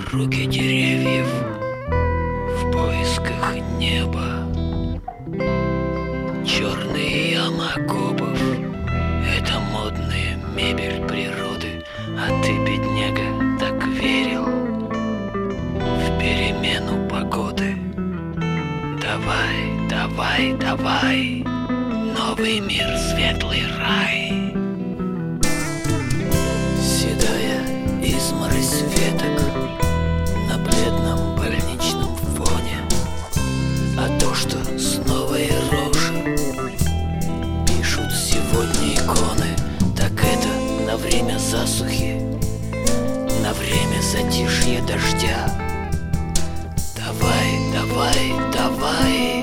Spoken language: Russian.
руки деревьев в поисках неба. Черные ямы окопов — это модная мебель природы. А ты, бедняга, так верил в перемену погоды. Давай, давай, давай, новый мир, светлый рай. Седая изморозь веток на бледном больничном фоне. А то, что с новой рожи пишут сегодня иконы, так это на время засухи, на время затишья дождя. Давай, давай, давай,